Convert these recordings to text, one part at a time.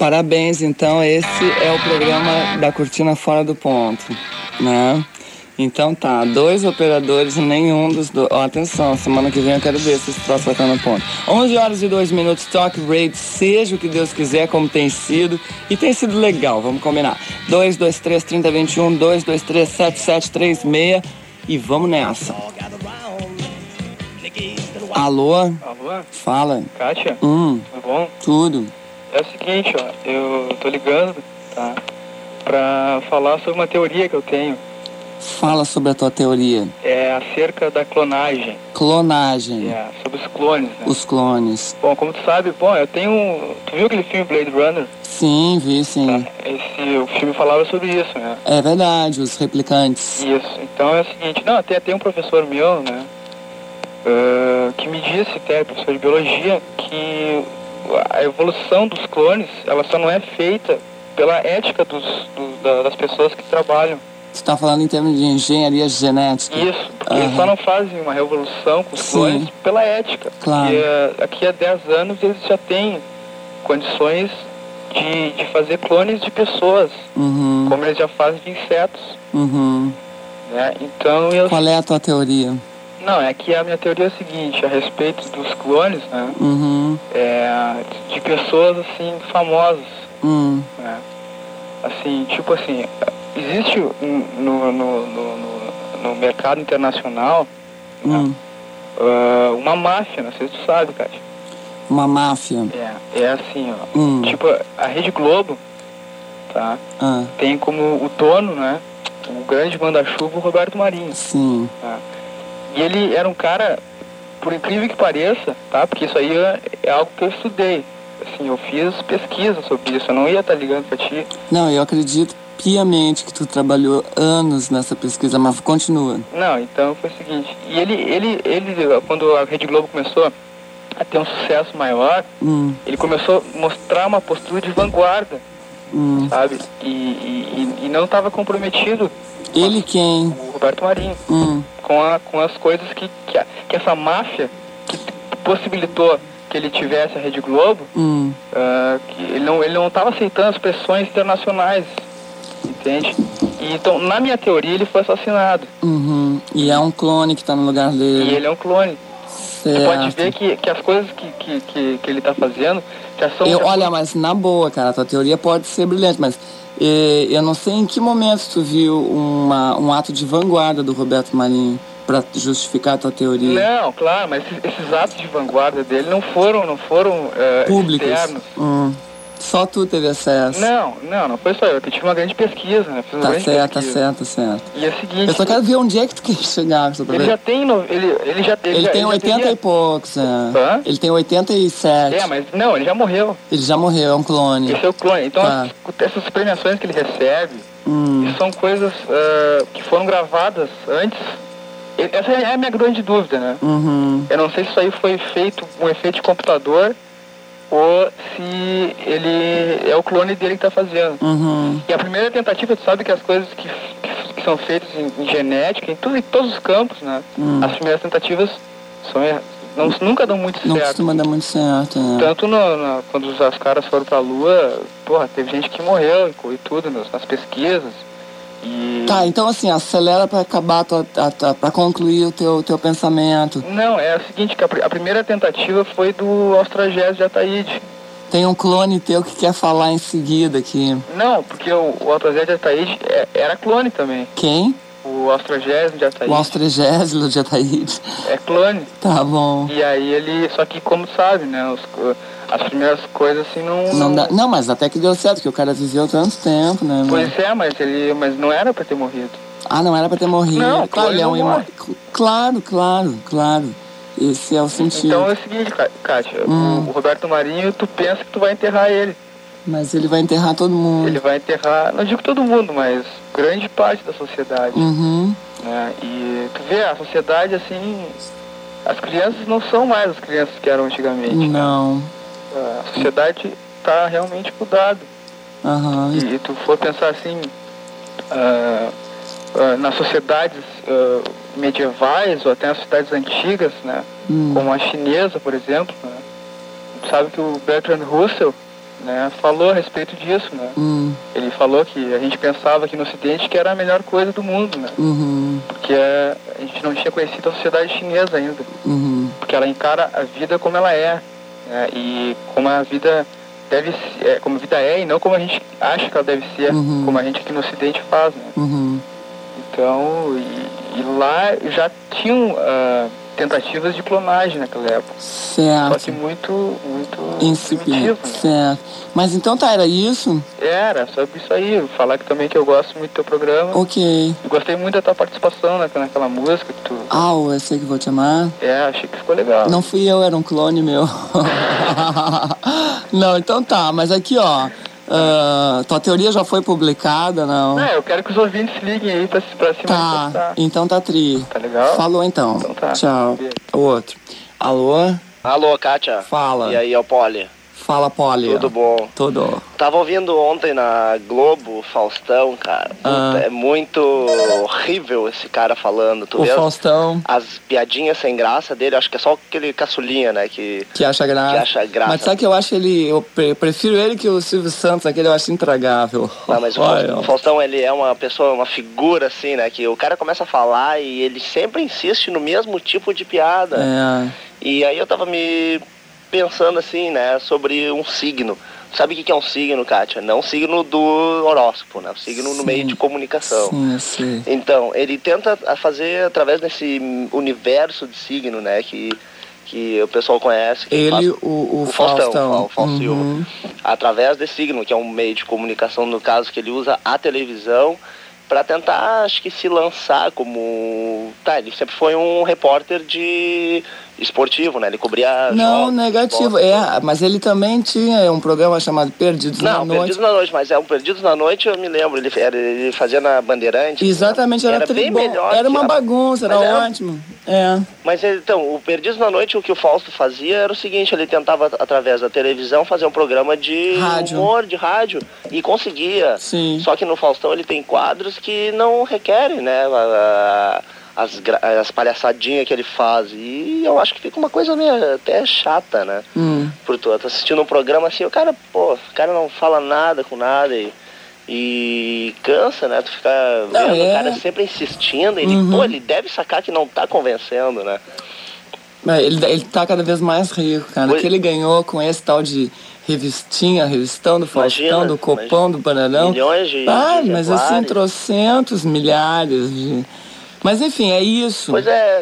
Parabéns, então esse é o programa da Cortina Fora do Ponto, né? Então tá, 2 operadores e nenhum dos dois. Atenção, semana que vem eu quero ver se esse troço vai estar no ponto. 11h02, Talk Radio, seja o que Deus quiser, como tem sido. E tem sido legal, vamos combinar. 223-3021, 223-7736. E vamos nessa. Alô? Alô? Fala. Kátia? Tudo bom? Tudo. É o seguinte, ó, eu tô ligando, tá? Pra falar sobre uma teoria que eu tenho. Fala sobre a tua teoria. É acerca da clonagem. Clonagem. É, sobre os clones, né? Os clones. Bom, como tu sabe, eu tenho... Tu viu aquele filme Blade Runner? Sim, vi, sim. Tá? O filme falava sobre isso, né? É verdade, os replicantes. Isso. Então é o seguinte, tem um professor meu, né? Que me disse, até, professor de biologia, que a evolução dos clones, ela só não é feita pela ética das pessoas que trabalham. Você está falando em termos de engenharia genética? Isso, porque eles só não fazem uma revolução com os clones pela ética. Claro. Porque daqui a 10 anos eles já têm condições de fazer clones de pessoas, como eles já fazem de insetos. Né? Então Qual é a tua teoria? Não, é que a minha teoria é a seguinte, a respeito dos clones, né? De pessoas, assim, famosas. Né? Assim, tipo assim, existe no mercado internacional uma máfia, não sei se tu sabe, Kátia. Uma máfia? É assim, ó. Tipo, a Rede Globo, tá? Tem como o dono, né? O grande manda-chuva, o Roberto Marinho. Sim. Tá? E ele era um cara, por incrível que pareça, tá? Porque isso aí é algo que eu estudei. Assim, eu fiz pesquisa sobre isso, eu não ia estar ligando pra ti. Não, eu acredito piamente que tu trabalhou anos nessa pesquisa, mas continua. Não, então foi o seguinte, e ele quando a Rede Globo começou a ter um sucesso maior, ele começou a mostrar uma postura de vanguarda, sabe? E não estava comprometido. Ele quem? O Roberto Marinho. Com as coisas que essa máfia que possibilitou que ele tivesse a Rede Globo, que ele não estava aceitando as pressões internacionais, entende? E, então, na minha teoria, ele foi assassinado. E é um clone que está no lugar dele. E ele é um clone. Certo. Você pode ver que as coisas que ele está fazendo já são... Olha, mas na boa, cara, a tua teoria pode ser brilhante, mas eu não sei em que momento tu viu um ato de vanguarda do Roberto Marinho para justificar a tua teoria. Não, claro, mas esses atos de vanguarda dele não foram públicos, externos. Só tu teve acesso. Não foi só eu, que tive uma grande pesquisa, né? Fiz uma grande pesquisa. Tá certo. E é o seguinte... Eu só quero ver onde é que tu quer chegar. Ele já tem... Ele tem 80 e poucos, Ele tem 87. Mas não, ele já morreu. Ele já morreu, é um clone. Esse é o clone. Então, essas premiações que ele recebe, são coisas que foram gravadas antes. Essa é a minha grande dúvida, né? Eu não sei se isso aí foi feito um efeito de computador ou se ele é o clone dele que está fazendo. E a primeira tentativa, tu sabe que as coisas que são feitas em genética, em todos os campos, né? As primeiras tentativas nunca dão muito certo. Não costuma dar muito certo, né? Tanto quando os caras foram pra Lua, teve gente que morreu e tudo nas pesquisas. Tá, então assim, acelera pra acabar, pra concluir o teu pensamento. Não, é o seguinte, que a primeira tentativa foi do Austragésio de Ataíde. Tem um clone teu que quer falar em seguida aqui. Não, porque o Austragésio de Ataíde era clone também. Quem? O Austragésio de Ataíde. O Austragésio de Ataíde. É clone. Tá bom. E aí ele, só que como sabe, né, as primeiras coisas assim não dá. Não, mas até que deu certo, que o cara viveu tanto tempo, né? Pois é, mas não era pra ter morrido. Não era pra ter morrido. Não, claro, ele é um Claro. Esse é o sentido. Então é o seguinte, Kátia, o Roberto Marinho, tu pensa que tu vai enterrar ele. Mas ele vai enterrar todo mundo. Ele vai enterrar, não digo todo mundo, mas grande parte da sociedade. Né? E tu vê, a sociedade, assim, as crianças não são mais as crianças que eram antigamente. Não. Né? A sociedade está realmente mudada. E tu for pensar assim, nas sociedades medievais ou até nas sociedades antigas, né? Como a chinesa, por exemplo, né? Tu sabe que o Bertrand Russell, né, falou a respeito disso, né? Ele falou que a gente pensava aqui no Ocidente que era a melhor coisa do mundo, né? Porque a gente não tinha conhecido a sociedade chinesa ainda. Porque ela encara a vida como ela é, né? E como a vida deve ser, como a vida é, e não como a gente acha que ela deve ser, como a gente aqui no Ocidente faz, né? Então, e lá já tinham tentativas de clonagem naquela época. Certo. Só que muito incipiente. primitivo, né? Certo. Mas então tá, era isso? Era, sobre isso aí. Falar que também que eu gosto muito do teu programa. Ok. Eu gostei muito da tua participação naquela música que tu... Eu sei que vou te amar. Achei que ficou legal. Não fui eu, era um clone meu. Não, então tá, mas aqui ó, tua teoria já foi publicada, não? Eu quero que os ouvintes liguem aí pra se manifestar. Tá, então tá tri. Tá legal? Falou então. Então tá. Tchau. O outro. Alô? Alô, Kátia. Fala. E aí, é o Poli. Fala, Poli. Tudo bom? Tudo. Tava ouvindo ontem na Globo, Faustão, cara. Puta, é muito horrível esse cara falando. Tu O vê Faustão. as piadinhas sem graça dele, acho que é só aquele caçulinha, né? Que acha graça. Que acha graça. Mas sabe que eu acho ele... Eu prefiro ele que o Silvio Santos, aquele eu acho intragável. Não, mas o Faustão, ele é uma pessoa, uma figura, assim, né? Que o cara começa a falar e ele sempre insiste no mesmo tipo de piada. E aí eu tava me pensando, assim, né? Sobre um signo. Sabe o que é um signo, Kátia? Não um signo do horóscopo, né? Um signo no meio de comunicação. Sim, eu sei. Então, ele tenta fazer através desse universo de signo, né? Que o pessoal conhece. Ele, o Faustão. O Fausto Silva. Através desse signo, que é um meio de comunicação, no caso, que ele usa a televisão para tentar, acho que, se lançar como... Ele sempre foi um repórter de esportivo, né? Ele cobria Não, jogos, negativo. Mas ele também tinha um programa chamado Perdidos na Noite. Não, Perdidos na Noite, mas Perdidos na Noite eu me lembro. Ele fazia na Bandeirantes. Exatamente, era bem melhor. Era uma bagunça, era ótimo. Mas então, o Perdidos na Noite, o que o Fausto fazia era o seguinte, ele tentava, através da televisão, fazer um programa de humor, de rádio, e conseguia. Sim. Só que no Faustão ele tem quadros que não requerem, né, as palhaçadinhas que ele faz. E eu acho que fica uma coisa meio até chata, né? Por tu assistindo um programa assim, o cara não fala nada com nada e cansa, né? Tu fica vendo o cara sempre insistindo, ele deve sacar que não tá convencendo, né? Ele tá cada vez mais rico, cara. Que ele ganhou com esse tal de revistão do Faustão, do Copão, do Bananão. Milhões de mas assim, trocentos milhares de... Mas enfim, é isso. Pois é,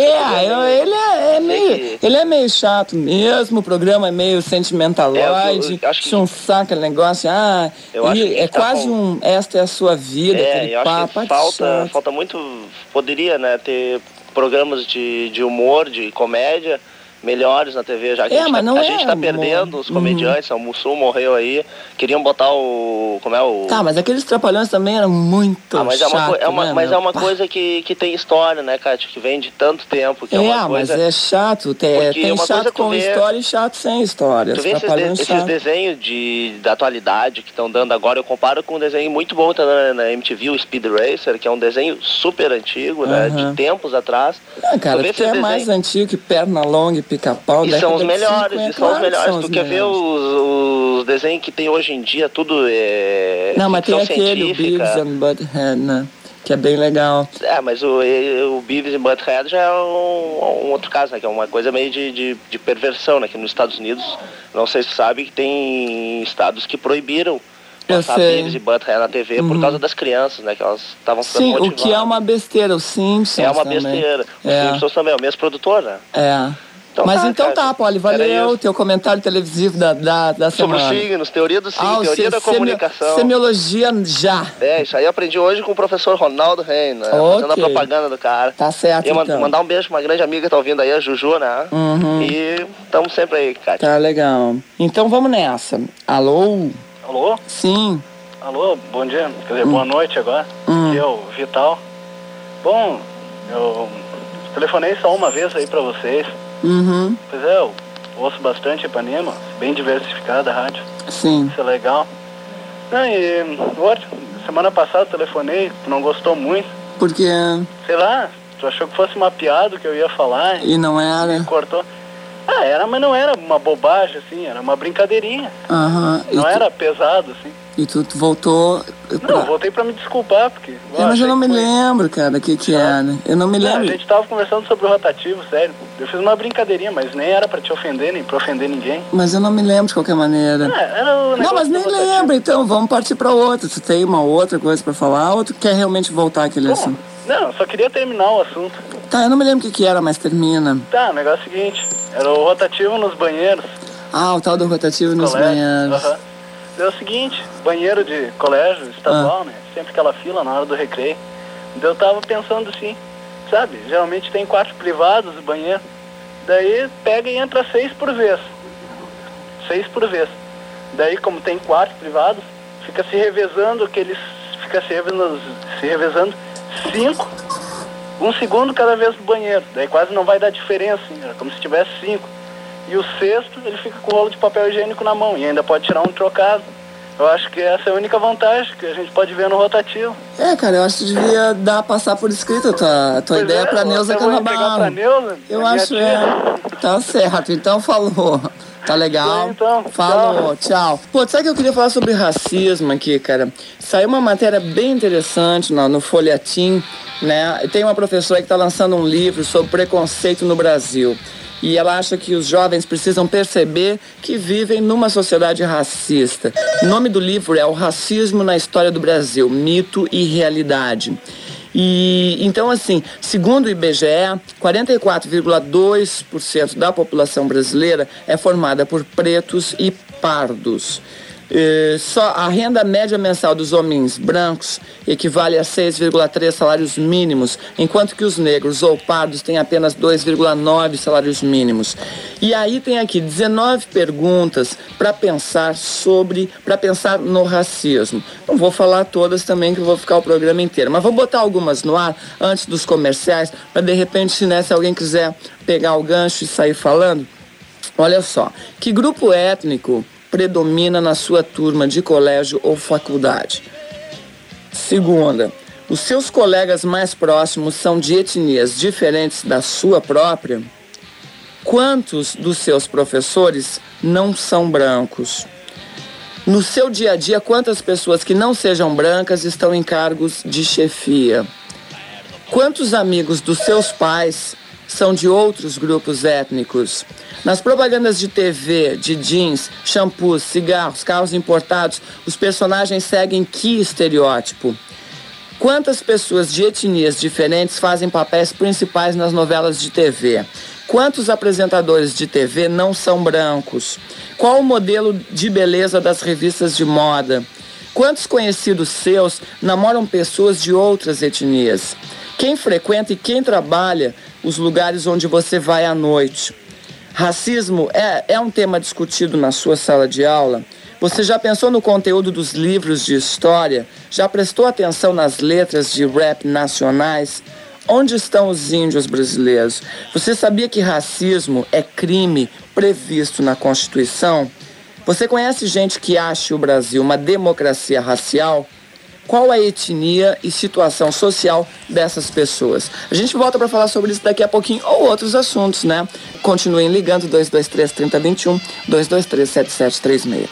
ele é meio chato mesmo, o programa é meio sentimentaloide, um saco aquele negócio, é quase esta é a sua vida, aquele papo. Falta muito, poderia, né, ter programas de humor, de comédia, melhores na TV, já que a gente tá perdendo os comediantes, o Mussum morreu aí, queriam botar mas aqueles Trapalhões também eram muito chato, mas é uma coisa que tem história, né, Kátia, que vem de tanto tempo, que mas é chato, tem chato com história e chato sem história. Tu vê esses desenhos da atualidade que estão dando agora, eu comparo com um desenho muito bom que tá na MTV, o Speed Racer, que é um desenho super antigo, né, de tempos atrás. Cara, que é mais antigo que Pernalonga e Pica-Pau. E são os melhores, Tu quer ver os desenhos que tem hoje em dia, tudo é... Não, mas tem aquele, o Beavis and Butthead, né? Que é bem legal. Mas o Beavis and Butthead já é um outro caso, né? Que é uma coisa meio de perversão, né? Que nos Estados Unidos, não sei se tu sabe, que tem estados que proibiram passar Beavis e Butthead na TV por causa das crianças, né? Que elas estavam ficando motivadas. O que é uma besteira, os Simpsons é uma besteira. Os Simpsons também, é o mesmo produtor, né? Então tá, Poli, valeu teu comentário televisivo da semana. Sobre os signos, teoria do signo, teoria da comunicação. Semiologia já. Isso aí eu aprendi hoje com o professor Ronaldo Reino, né? Fazendo a propaganda do cara. Tá certo, então. Mandar um beijo pra uma grande amiga que tá ouvindo aí, a Juju, né? E estamos sempre aí, Kátia. Tá legal. Então vamos nessa. Alô? Alô? Sim. Alô, bom dia. Quer dizer, boa noite agora. Aqui é o Vital. Bom, eu telefonei só uma vez aí pra vocês. Pois é, eu ouço bastante Ipanema, bem diversificada a rádio. Sim. Isso é legal. Semana passada eu telefonei, tu não gostou muito. Por quê? Sei lá, tu achou que fosse uma piada que eu ia falar. E não era? Me cortou. Mas não era uma bobagem, assim, era uma brincadeirinha. Não era pesado, assim. E tu voltou... Não, voltei pra me desculpar, porque... mas eu não me lembro, cara, o que era. Eu não me lembro. A gente tava conversando sobre o rotativo, sério. Eu fiz uma brincadeirinha, mas nem era pra te ofender, nem pra ofender ninguém. Mas eu não me lembro de qualquer maneira. Não, mas nem lembro, então vamos partir pra outra. Tu tem uma outra coisa pra falar ou tu quer realmente voltar àquele assunto? Não, só queria terminar o assunto. Tá, eu não me lembro o que era, mas termina. Tá, o negócio é o seguinte, era o rotativo nos banheiros. O tal do rotativo nos banheiros. É o seguinte, banheiro de colégio estadual, né? Sempre aquela fila na hora do recreio. Eu tava pensando assim, sabe? Geralmente tem quartos privados no banheiro. Daí pega e entra 6 por vez. 6 por vez. Daí, como tem quartos privados, fica se revezando Fica se revezando 5. 1 segundo cada vez no banheiro. Daí quase não vai dar diferença, assim, é como se tivesse 5. E o sexto, ele fica com o rolo de papel higiênico na mão e ainda pode tirar um trocado. Eu acho que essa é a única vantagem que a gente pode ver no rotativo. Cara, eu acho que devia passar por escrito a tua ideia pra Neuza Canabarro. Eu acho, tá certo, então falou. Tá legal? Então, falou, tchau. Pô, sabe que eu queria falar sobre racismo aqui, cara? Saiu uma matéria bem interessante no Folhetim, né? Tem uma professora que tá lançando um livro sobre preconceito no Brasil. E ela acha que os jovens precisam perceber que vivem numa sociedade racista. O nome do livro é O Racismo na História do Brasil, Mito e Realidade. E então, assim, segundo o IBGE, 44,2% da população brasileira é formada por pretos e pardos. Só a renda média mensal dos homens brancos equivale a 6,3 salários mínimos, enquanto que os negros ou pardos têm apenas 2,9 salários mínimos. E aí tem aqui 19 perguntas para pensar no racismo. Não vou falar todas também, que eu vou ficar o programa inteiro, mas vou botar algumas no ar antes dos comerciais, para de repente, se alguém quiser pegar o gancho e sair falando. Olha só, que grupo étnico predomina na sua turma de colégio ou faculdade? Segunda, os seus colegas mais próximos são de etnias diferentes da sua própria? Quantos dos seus professores não são brancos? No seu dia a dia, quantas pessoas que não sejam brancas estão em cargos de chefia? Quantos amigos dos seus pais são de outros grupos étnicos? Nas propagandas de TV, de jeans, shampoos, cigarros, carros importados, os personagens seguem que estereótipo? Quantas pessoas de etnias diferentes fazem papéis principais nas novelas de TV? Quantos apresentadores de TV não são brancos? Qual o modelo de beleza das revistas de moda? Quantos conhecidos seus namoram pessoas de outras etnias? Quem frequenta e quem trabalha os lugares onde você vai à noite? Racismo é um tema discutido na sua sala de aula? Você já pensou no conteúdo dos livros de história? Já prestou atenção nas letras de rap nacionais? Onde estão os índios brasileiros? Você sabia que racismo é crime previsto na Constituição? Você conhece gente que acha o Brasil uma democracia racial? Qual a etnia e situação social dessas pessoas? A gente volta para falar sobre isso daqui a pouquinho, ou outros assuntos, né? Continuem ligando, 223-3021, 223-7736.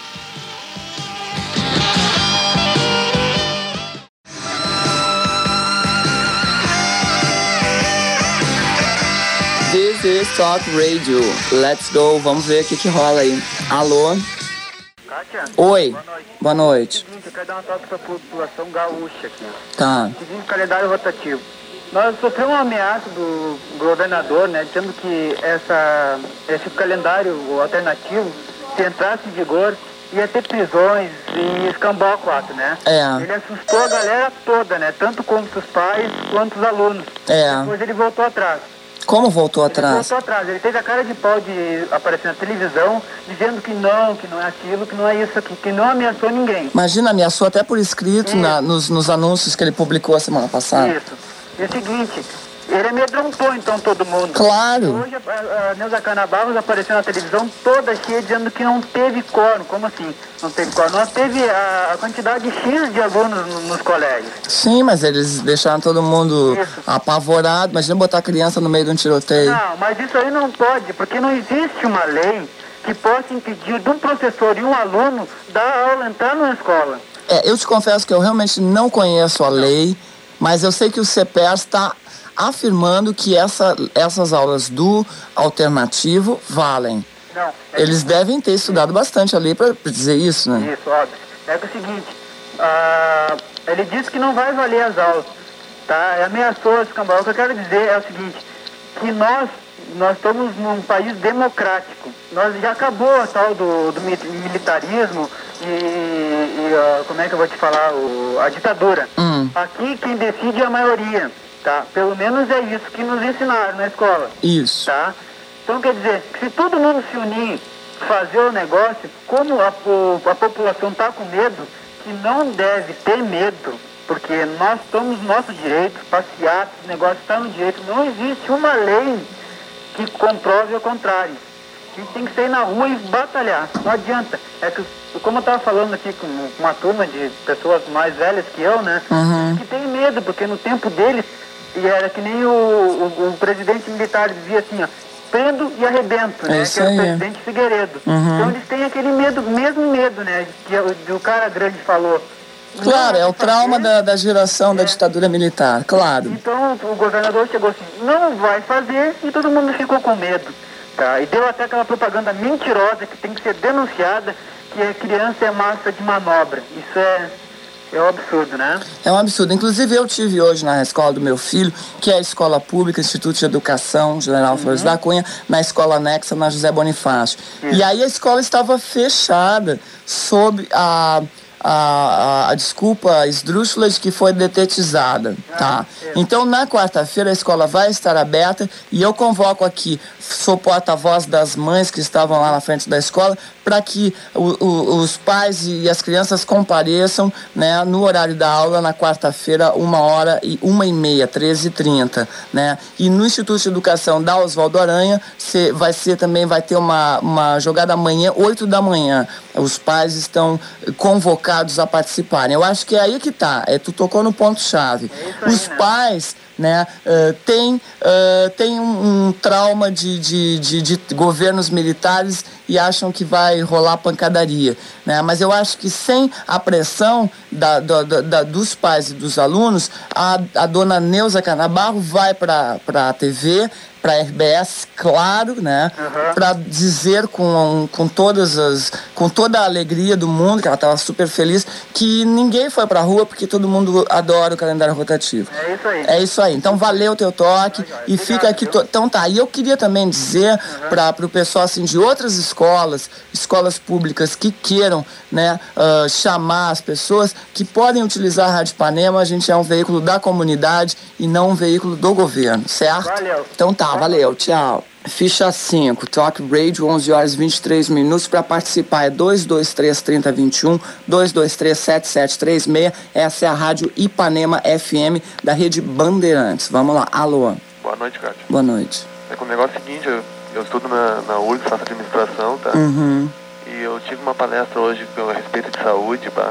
This is Talk Radio. Let's go. Vamos ver o que rola aí. Alô? Kátia? Oi. Boa noite. Seguinte, eu quero dar uma toque para a população gaúcha aqui. Tá. Seguinte, calendário rotativo. Nós sofremos uma ameaça do governador, né, dizendo que esse calendário alternativo, se entrasse em vigor, ia ter prisões e escambau 4, né? Ele assustou a galera toda, né? Tanto como os pais quanto os alunos. Depois ele voltou atrás. Como voltou atrás? Ele voltou atrás. Ele teve a cara de pau de aparecer na televisão, dizendo que não é aquilo, que não é isso aqui, que não ameaçou ninguém. Imagina, ameaçou até por escrito nos anúncios que ele publicou a semana passada. Isso. E é o seguinte, Ele amedrontou, então, todo mundo. Claro. Hoje a Neuza Canabarros apareceu na televisão toda cheia, dizendo que não teve quórum. Como assim? Não teve quórum? Não teve a quantidade X de alunos nos colégios. Sim, mas eles deixaram todo mundo apavorado. Imagina botar a criança no meio de um tiroteio. Não, mas isso aí não pode, porque não existe uma lei que possa impedir de um professor e um aluno dar aula, entrar numa escola. Eu te confesso que eu realmente não conheço a lei, mas eu sei que o CEPERS está afirmando que essas aulas do alternativo valem. Não, Eles devem ter estudado bastante a lei para dizer isso, né? Isso, óbvio. É que é o seguinte, ele disse que não vai valer as aulas, tá? Ameaçou esse cambau. O que eu quero dizer é o seguinte, que nós estamos num país democrático. Nós já acabou a tal do militarismo e como é que eu vou te falar, a ditadura. Aqui quem decide é a maioria. Tá? Pelo menos é isso que nos ensinaram na escola. Isso. Tá? Então quer dizer, se todo mundo se unir, fazer o negócio, como a população está com medo, que não deve ter medo, porque nós estamos nos nossos direitos, passeatos, o negócio está no direito, não existe uma lei que comprove o contrário. A gente tem que sair na rua e batalhar, não adianta. É que, como eu estava falando aqui com uma turma de pessoas mais velhas que eu, né, que tem medo, porque no tempo deles, e era que nem o presidente militar dizia assim, ó, prendo e arrebento, né? Que era o presidente Figueiredo. Então eles têm aquele mesmo medo, né? Que o cara grande falou. Claro, é o trauma da geração da ditadura militar, claro. Então o governador chegou assim, não vai fazer, e todo mundo ficou com medo. Tá? E deu até aquela propaganda mentirosa que tem que ser denunciada, que a criança é massa de manobra. Isso é um absurdo, né? É um absurdo. Inclusive, eu tive hoje na escola do meu filho, que é a escola pública, Instituto de Educação, General Flores da Cunha, na escola anexa, na José Bonifácio. E aí a escola estava fechada sob a desculpa esdrúxula de que foi detetizada, tá? Então, na quarta-feira, a escola vai estar aberta e eu convoco aqui, sou porta-voz das mães que estavam lá na frente da escola, para que os pais e as crianças compareçam, né, no horário da aula, na quarta-feira, 1h30, 13h30, né? E no Instituto de Educação da Oswaldo Aranha, vai ter uma jogada amanhã, 8 da manhã. Os pais estão convocados a participarem. Eu acho que é aí que tá. Tu tocou no ponto-chave. Os pais, né, tem um trauma de governos militares e acham que vai rolar pancadaria, né? Mas eu acho que sem a pressão dos pais e dos alunos, a dona Neuza Canabarro vai para a TV, para a RBS, claro, né? Para dizer com toda a alegria do mundo, que ela estava super feliz, que ninguém foi para a rua porque todo mundo adora o calendário rotativo. É isso aí. É isso aí. Então valeu o teu toque e fica aqui. Então tá. E eu queria também dizer para o pessoal assim de outras escolas públicas que queiram, né, chamar as pessoas, que podem utilizar a Rádio Ipanema. A gente é um veículo da comunidade e não um veículo do governo, certo? Valeu. Então tá, valeu, tchau. Ficha 5, Talk Radio, 11h23. Para participar é 223-3021, 223-7736. Essa é a Rádio Ipanema FM da Rede Bandeirantes. Vamos lá, alô. Boa noite, Cátia. Boa noite. O negócio é o seguinte, eu estudo na URGS, faço administração, tá? E eu tive uma palestra hoje a respeito de saúde, pá.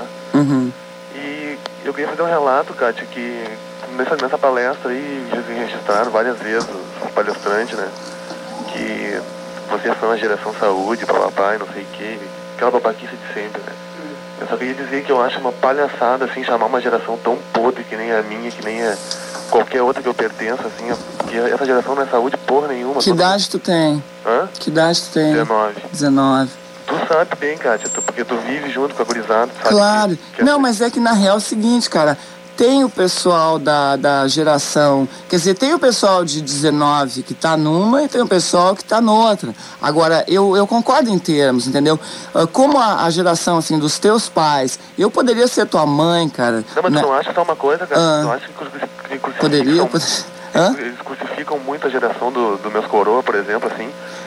E eu queria fazer um relato, Cátia, que nessa palestra aí, registraram várias vezes os palestrantes, né? Que vocês são a geração saúde, papai, não sei o que, aquela babaquice de sempre, né? Eu só queria dizer que eu acho uma palhaçada, assim, chamar uma geração tão podre que nem a minha, que nem a qualquer outra que eu pertenço, assim, que essa geração não é saúde porra nenhuma. Que idade tu tem? Hã? Que idade tu tem? 19. Tu sabe bem, Cátia, porque tu vive junto com a gurizada, sabe? Claro. Não, mas é que na real é o seguinte, cara. Tem o pessoal da geração, quer dizer, tem o pessoal de 19 que tá numa e tem o pessoal que tá noutra. Agora, eu concordo em termos, entendeu? Como a geração, assim, dos teus pais, eu poderia ser tua mãe, cara. Não, mas tu não acha que tá uma coisa, cara? Tu acha que poderia? Eles crucificam muito a geração dos meus coroa, por exemplo, assim,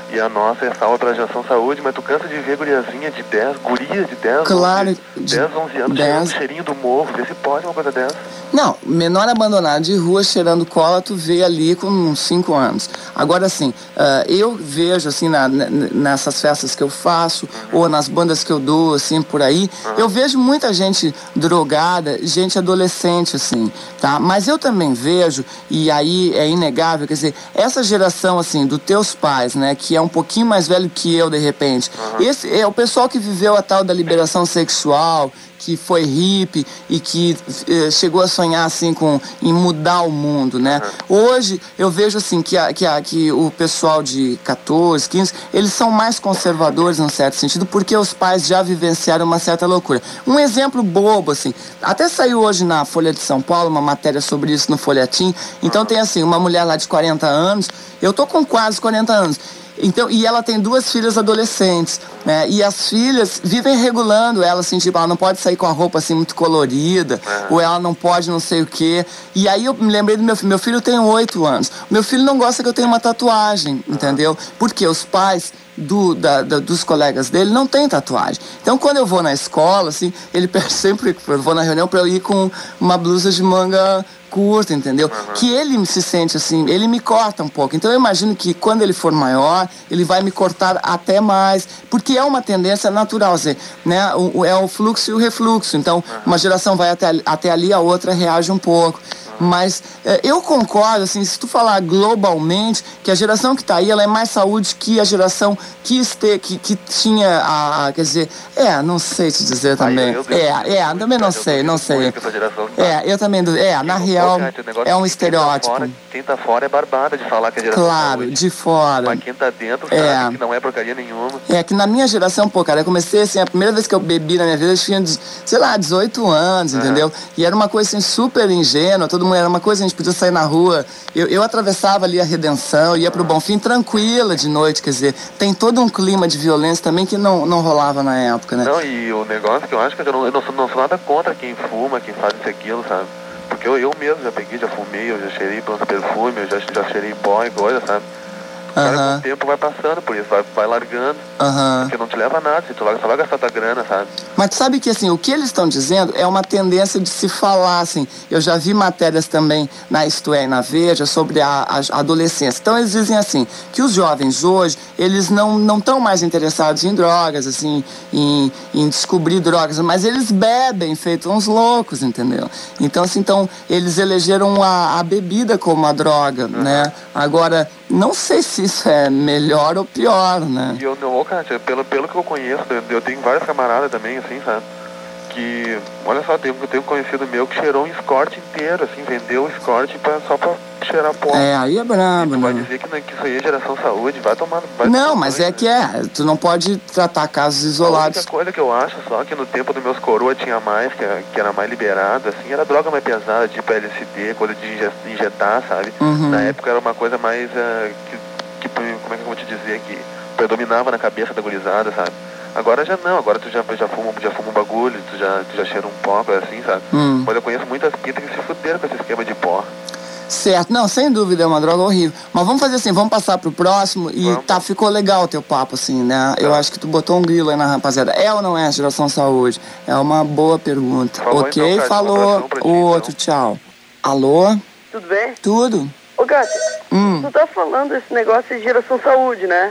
E a nossa é salva pela Geração Saúde, mas tu cansa de ver guriazinha de 10, guria de 10, claro, 10, 11 anos, cheirando cheirinho do morro, vê se pode uma coisa dessa. Não, menor abandonado de rua cheirando cola, tu vê ali com uns 5 anos. Agora, assim, eu vejo, assim, nessas festas que eu faço, ou nas bandas que eu dou, assim, por aí, eu vejo muita gente drogada, gente adolescente, assim, tá? Mas eu também vejo, e aí é inegável, quer dizer, essa geração, assim, dos teus pais, né, que é um pouquinho mais velho que eu, de repente, esse é o pessoal que viveu a tal da liberação sexual, que foi hippie e que chegou a sonhar assim em mudar o mundo, né? Hoje eu vejo assim que o pessoal de 14, 15, eles são mais conservadores num certo sentido, porque os pais já vivenciaram uma certa loucura. Um exemplo bobo, assim, até saiu hoje na Folha de São Paulo uma matéria sobre isso no folhetim. Então tem assim, uma mulher lá de 40 anos, eu tô com quase 40 anos. Então, e ela tem 2 filhas adolescentes, né? E as filhas vivem regulando ela, assim, tipo, ela não pode sair com a roupa, assim, muito colorida, ou ela não pode não sei o quê. E aí eu me lembrei do meu filho. Meu filho tem 8 anos. Meu filho não gosta que eu tenha uma tatuagem, entendeu? Porque os pais dos colegas dele não tem tatuagem. Então, quando eu vou na escola, assim, ele sempre, eu vou na reunião para eu ir com uma blusa de manga curta, entendeu? Que ele se sente assim, ele me corta um pouco. Então eu imagino que quando ele for maior, ele vai me cortar até mais, porque é uma tendência natural, assim, né? É o fluxo e o refluxo. Então, uma geração vai até ali, a outra reage um pouco. Mas eu concordo, assim, se tu falar globalmente, que a geração que está aí, ela é mais saúde que a geração que tinha quer dizer, não sei te dizer também. Também não sei. Eu também, na real, é um estereótipo. Quem tá fora é barbada de falar que a geração claro, saúde. De fora. Mas quem tá dentro sabe que não é porcaria nenhuma. Que na minha geração, pô, cara, eu comecei assim, a primeira vez que eu bebi na minha vida, eu tinha, sei lá, 18 anos, entendeu? E era uma coisa assim, super ingênua, todo mundo, era uma coisa, a gente podia sair na rua, eu atravessava ali a Redenção, ia pro Bonfim tranquila de noite, quer dizer, tem todo um clima de violência também que não rolava na época, né? Não, e o negócio que eu acho que eu não sou nada contra quem fuma, quem faz isso e aquilo, sabe? Porque eu mesmo já peguei, já fumei, eu já cheirei pelos perfumes, eu já cheirei pó e coisa, sabe? Cara, com o tempo vai passando por isso, vai largando, porque não te leva a nada, você só vai gastar tua grana, sabe? Mas tu sabe que, assim, o que eles estão dizendo é uma tendência de se falar, assim, eu já vi matérias também na Isto É e na Veja sobre a adolescência. Então eles dizem assim, que os jovens hoje, eles não estão mais interessados em drogas, assim, em descobrir drogas, mas eles bebem, feito uns loucos, entendeu? Então, assim, eles elegeram a bebida como a droga, né? Agora, não sei se isso é melhor ou pior, né? E cara, pelo que eu conheço, eu tenho vários camaradas também, assim, sabe? Que, olha só, eu tenho um conhecido meu que cheirou um escorte inteiro, assim, vendeu o escorte só pra cheirar pó. Aí é brabo, né? Vai dizer que isso aí é geração saúde, vai tomar... Não, mas tu não pode tratar casos isolados. A única coisa que eu acho só que no tempo dos meus coroa tinha mais, que era mais liberado, assim, era droga mais pesada, tipo LSD, coisa de injetar, sabe? Na época era uma coisa mais, como é que eu vou te dizer, que predominava na cabeça da gurizada, sabe? Agora já não, agora tu já fuma um bagulho, tu já cheira um pó, assim, sabe? Mas eu conheço muitas pintas que se fuderam com esse esquema de pó. Certo, não, sem dúvida é uma droga horrível. Mas vamos fazer assim, vamos passar pro próximo e ficou legal o teu papo, assim, né? Eu acho que tu botou um grilo aí na rapaziada. É ou não é a geração saúde? É uma boa pergunta. Ok, então, cara, falou. O outro, tchau. Alô? Tudo bem? Tudo. Ô, Kátia, tu tá falando esse negócio de geração saúde, né?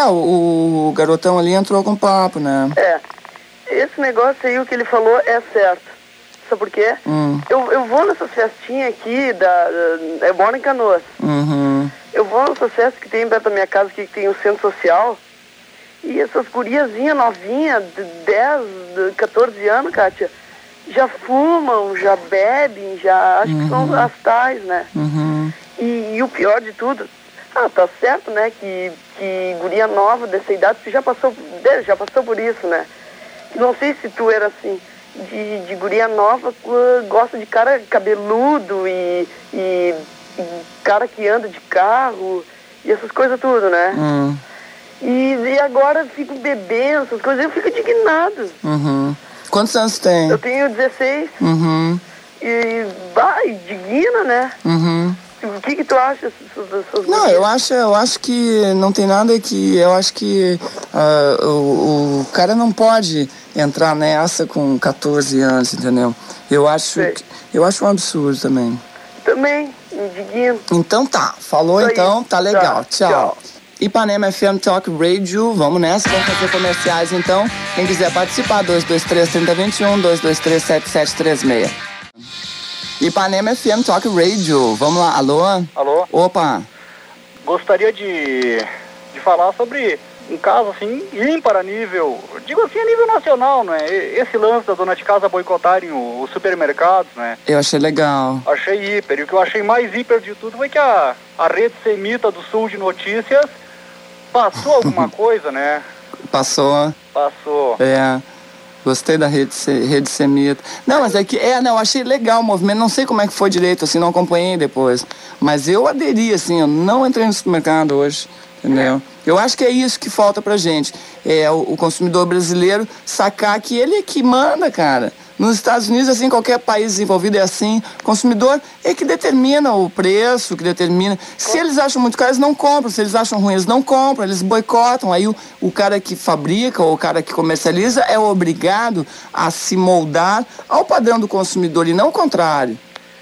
O garotão ali entrou com papo, né? Esse negócio aí, o que ele falou é certo. Sabe por quê? Eu vou nessas festinhas aqui, eu moro em Canoas. Eu vou nessas festas que tem perto da minha casa, que tem um centro social, e essas guriazinhas novinhas, de 10, 14 anos, Kátia, já fumam, já bebem, já acho que são as tais, né? E o pior de tudo, tá certo, né, que guria nova dessa idade, tu já passou por isso, né? Não sei se tu era assim, de guria nova, gosta de cara cabeludo e cara que anda de carro e essas coisas tudo, né? E agora fico bebendo essas coisas, eu fico indignado. Quantos anos tem? Eu tenho 16. E indigna, né? O que tu acha? Não, eu acho que não tem nada que... Eu acho que o cara não pode entrar nessa com 14 anos, entendeu? Eu acho um absurdo também. Também, indigno. Então tá, falou então, tá legal. Tchau. Ipanema FM Talk Radio, vamos nessa, vamos fazer comerciais então. Quem quiser participar, 223-3021, 223-7736. Ipanema FM Talk Radio, vamos lá, alô? Alô? Opa. Gostaria de falar sobre um caso assim, ímpar a nível, digo assim, a nível nacional, não é? Esse lance da dona de casa boicotarem os supermercados, né? Eu achei legal. Achei hiper, e o que eu achei mais hiper de tudo foi que a rede semita do Sul de Notícias passou alguma coisa, né? Passou. É. Gostei da rede semita. Não, mas é que... eu achei legal o movimento. Não sei como é que foi direito, assim, não acompanhei depois. Mas eu aderi, assim, eu não entrei no supermercado hoje, entendeu? Eu acho que é isso que falta pra gente. É o consumidor brasileiro sacar que ele é que manda, cara. Nos Estados Unidos, assim, qualquer país desenvolvido é assim. O consumidor é que determina o preço, que determina... Se eles acham muito caro, eles não compram. Se eles acham ruim, eles não compram. Eles boicotam. Aí o cara que fabrica ou o cara que comercializa é obrigado a se moldar ao padrão do consumidor e não o contrário.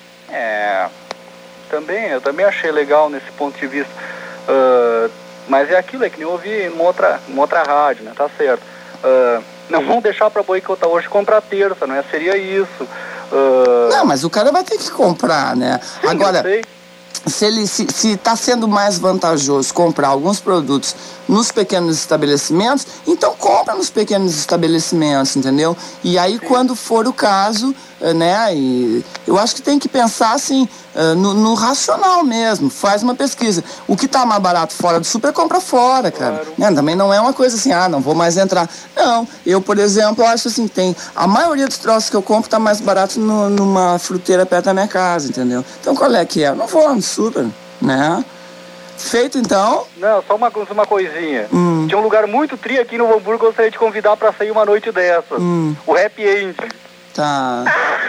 Eu também achei legal nesse ponto de vista. Mas é aquilo, é que nem eu ouvi numa outra rádio, né? Tá certo. Não vão deixar para boicotar hoje, comprar terça, não é? Seria isso. Não, mas o cara vai ter que comprar, né? Sim, agora, se está sendo mais vantajoso comprar alguns produtos nos pequenos estabelecimentos, então compra nos pequenos estabelecimentos, entendeu? E aí, quando for o caso, né? E eu acho que tem que pensar assim, no racional mesmo. Faz uma pesquisa. O que está mais barato fora do super, compra fora, cara. Claro. Né? Também não é uma coisa assim, não vou mais entrar. Não, eu, por exemplo, acho assim, a maioria dos troços que eu compro está mais barato numa fruteira perto da minha casa, entendeu? Então qual é que é? Eu não vou no super, né? Feito então? Não, só uma coisinha. Tinha um lugar muito tri aqui no Hamburgo, eu gostaria de convidar para sair uma noite dessa. O Happy End. Tá.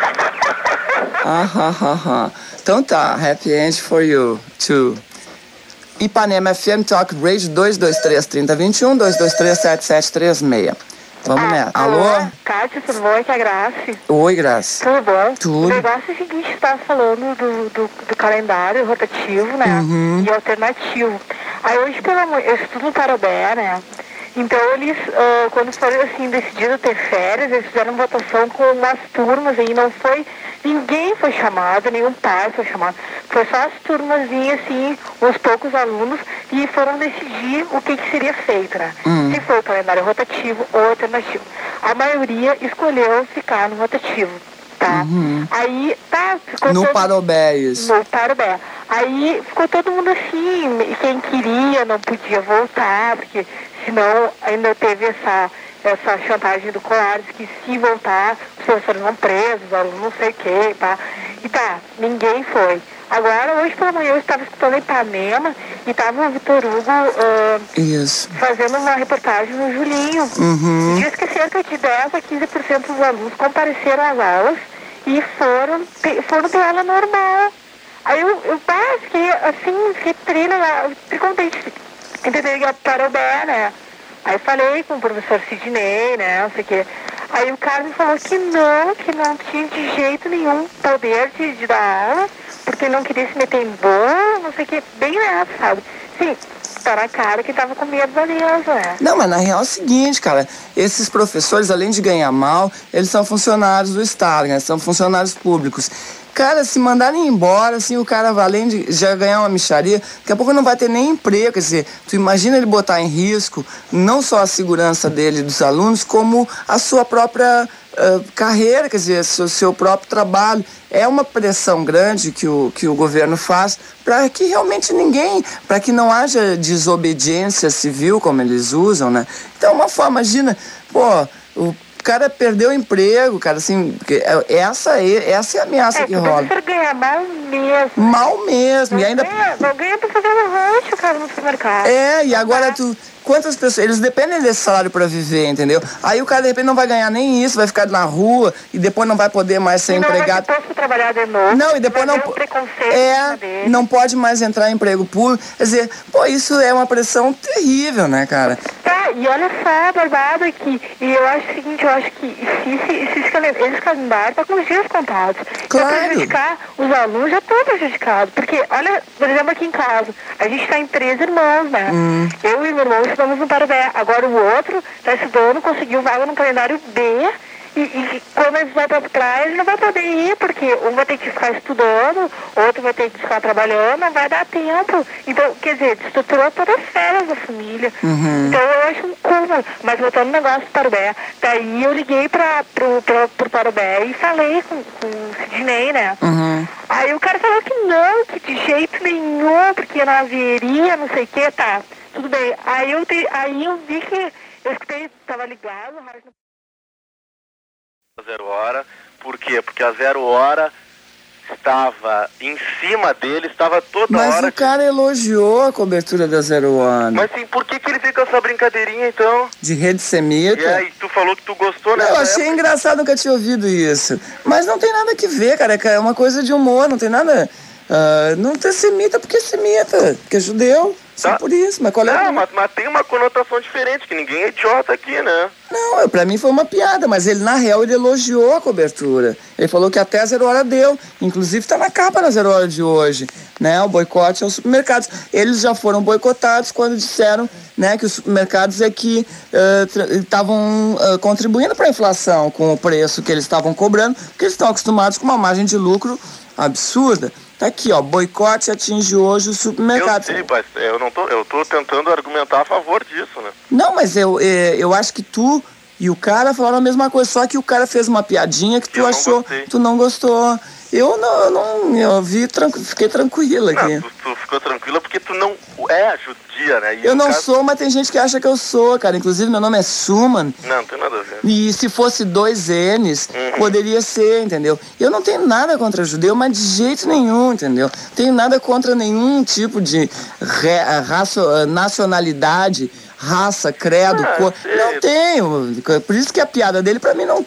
Então tá, Happy End for you, too. Ipanema FM Talk Radio 223-3021, 223-7736. Vamos nessa. Alô? Kátia, tudo bom? Aqui é a Grace. Oi, Grace. Tudo bom? Tudo. O negócio é o seguinte, você estava falando do calendário rotativo, né? E alternativo. Aí hoje, eu estudo no Parobé, né? Então eles, quando foram assim, decidido ter férias, eles fizeram votação com umas turmas aí, ninguém foi chamado, nenhum pai foi chamado. Foi só as turmazinhas, assim, uns poucos alunos, e foram decidir o que seria feito, né? Se foi o calendário rotativo ou alternativo. A maioria escolheu ficar no rotativo, tá? Aí, ficou no Parobé, isso. No Parobé. Aí ficou todo mundo assim, quem queria não podia voltar, porque senão ainda teve essa chantagem do Colares, que se voltar, os professores vão presos, os alunos não sei o que, tá? E ninguém foi. Agora, hoje pela manhã, eu estava escutando Ipanema e estava o Vitor Hugo fazendo uma reportagem no Julinho. E diz que cerca de 10 a 15% dos alunos compareceram às aulas e foram ter aula normal. Aí eu fiquei assim, fiquei contente, entendeu? Para o Bé, né? Aí falei com o professor Sidney, né, não sei o quê. Aí o cara me falou que não tinha de jeito nenhum poder de dar aula, porque não queria se meter em bolo, não sei o quê, bem nessa, sabe? Sim, tá na cara que tava com medo da Deus, né? Não, mas na real é o seguinte, cara, esses professores, além de ganhar mal, eles são funcionários do Estado, né? São funcionários públicos. Cara, se mandarem embora, assim, o cara, além de já ganhar uma mixaria, daqui a pouco não vai ter nem emprego. Quer dizer, tu imagina ele botar em risco não só a segurança dele e dos alunos, como a sua própria carreira, quer dizer, seu próprio trabalho. É uma pressão grande que o governo faz para que realmente para que não haja desobediência civil, como eles usam, né? Então, uma forma, imagina, o cara perdeu o emprego, cara, assim, essa é a ameaça que rola. O professor ganhar mal mesmo. Mal mesmo. Não e ainda ganha pra fazer um rancho, cara, no supermercado. E agora quantas pessoas, eles dependem desse salário pra viver, entendeu? Aí o cara de repente não vai ganhar nem isso, vai ficar na rua e depois não vai poder mais ser empregado. Não vai trabalhar de novo. Não, e depois não não pode mais entrar em emprego público. Quer dizer, isso é uma pressão terrível, né, cara? E olha só, Barbada, e eu acho o seguinte, eu acho que se eles calendários tá com os dias contados. Claro. Pra prejudicar os alunos, já estão prejudicados. Porque, olha, por exemplo, aqui em casa, a gente tá em 3 irmãos, né? Eu e meu irmão estudamos no Parobé. Agora o outro tá estudando, conseguiu vaga no calendário B. E quando eles vão pra trás, não vai poder ir, porque um vai ter que ficar estudando, outro vai ter que ficar trabalhando, não vai dar tempo. Então, quer dizer, destruturou todas as férias da família. Então, eu acho um cúmulo. Mas voltando no negócio do Parobé, daí eu liguei pro Parobé e falei com o Sidney, né? Aí o cara falou que não, que de jeito nenhum, porque não haveria, não sei o que, tá. Tudo bem. Aí eu vi que, eu escutei, tava ligado, o rádio... 0 hora, por quê? Porque a 0 hora estava em cima dele, estava toda hora... Mas o cara elogiou a cobertura da 0 hora. Mas sim, por que ele fica com essa brincadeirinha, então? De rede semita? E aí, tu falou que tu gostou, né? Eu achei engraçado, nunca tinha ouvido isso. Mas não tem nada que ver, cara, é uma coisa de humor, não tem nada... não ter semita porque é semita, porque é judeu. Só por isso, mas qual é? Não, mas tem uma conotação diferente, que ninguém é idiota aqui, né? Não, pra mim foi uma piada, mas ele, na real, ele elogiou a cobertura. Ele falou que até a 0 hora deu. Inclusive tá na capa na 0 hora de hoje, né? O boicote aos supermercados. Eles já foram boicotados quando disseram, né, que os supermercados é que estavam contribuindo para a inflação com o preço que eles estavam cobrando, porque eles estão acostumados com uma margem de lucro absurda. Tá aqui, ó, boicote atinge hoje os supermercados. Eu sei, mas eu tô tentando argumentar a favor disso, né? Não, mas eu acho que tu e o cara falaram a mesma coisa, só que o cara fez uma piadinha que tu achou, tu não gostou. Eu fiquei tranquila aqui. Não, tu ficou tranquila porque tu não é judia, né? Eu não sou, mas tem gente que acha que eu sou, cara. Inclusive, meu nome é Suman. Não tem nada a ver. E se fosse 2 N's, poderia ser, entendeu? Eu não tenho nada contra judeu, mas de jeito nenhum, entendeu? Tenho nada contra nenhum tipo de nacionalidade, raça, credo, cor. Não tenho. Por isso que a piada dele, pra mim,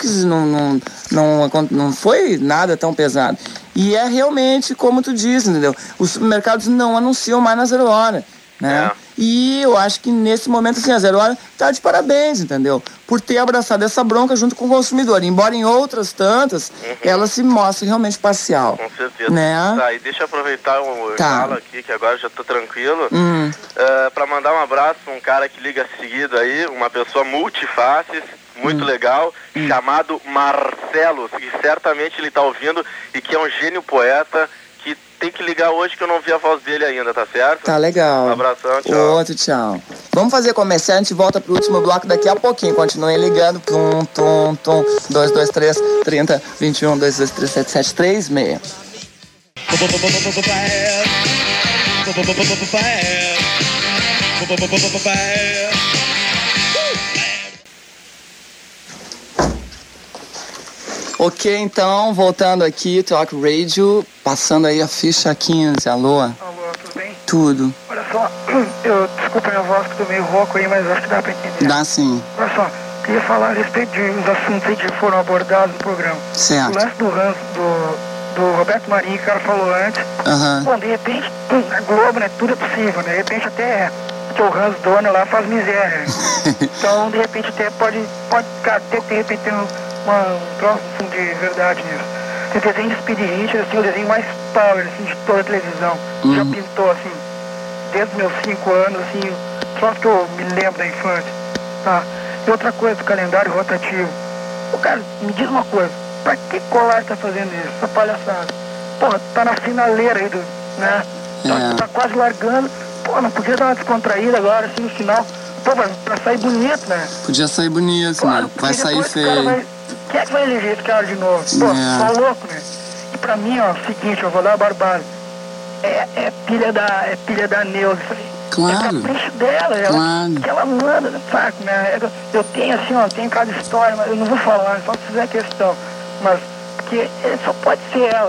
não foi nada tão pesado. E é realmente, como tu diz, entendeu? Os supermercados não anunciam mais na 0 hora, né? E eu acho que nesse momento, assim, a 0 hora tá de parabéns, entendeu? Por ter abraçado essa bronca junto com o consumidor. Embora em outras tantas, ela se mostre realmente parcial. Com certeza. Né? Tá, e deixa eu aproveitar o falo aqui, que agora já tô tranquilo, pra mandar um abraço pra um cara que liga seguido aí, uma pessoa multifaces, muito legal, chamado Marcelo, que certamente ele tá ouvindo e que é um gênio poeta, que tem que ligar hoje que eu não vi a voz dele ainda, tá certo? Tá legal. Um abração, tchau. Outro, tchau. Vamos fazer comercial, a gente volta pro último bloco daqui a pouquinho. Continuem ligando. 223 30 21 223 7736. Ok, então, voltando aqui, Talk Radio, passando aí a ficha 15, alô? Alô, tudo bem? Tudo. Olha só, desculpa minha voz que tô meio rouco aí, mas acho que dá pra entender. Dá sim. Olha só, queria falar a respeito de uns assuntos aí que foram abordados no programa. Certo. O lance do Roberto Marinho, que o cara falou antes. Bom, de repente, na Globo, né, tudo é possível, né? De repente até que o Hans Donner lá faz miséria. Então, de repente até pode ter, de repente ter um troço assim, de verdade nisso. Tem desenho de Speed Richard, assim, o desenho mais power assim, de toda a televisão. Já pintou assim, desde os meus 5 anos, assim, troço que eu me lembro da infância. Tá? E outra coisa do calendário rotativo. O cara, me diz uma coisa, pra que Colar tá fazendo isso? Essa palhaçada. Porra, tá na finaleira aí, né? Tá quase largando. Pô, não podia dar uma descontraída agora, assim, no final. Pô, pra sair bonito, né? Podia sair bonito, claro, né? Vai sair feio. Quem é que vai eleger esse cara de novo? Pô, tá louco, né? E pra mim, ó, seguinte, eu vou dar a barbada. É pilha da Neuza, isso aí. Claro. É capricho dela, que ela manda, saco, né? Eu tenho assim, ó, tenho cada história, mas eu não vou falar, só se fizer questão. Mas, porque só pode ser ela, né?